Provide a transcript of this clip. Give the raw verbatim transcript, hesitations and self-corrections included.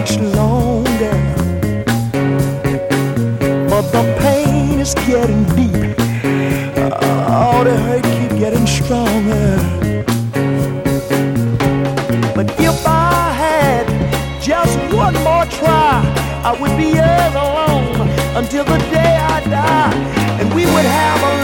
much longer, but the pain is getting deep. Oh, the hurt keep getting stronger. But if I had just one more try, I would be all alone until the day I die, and we would have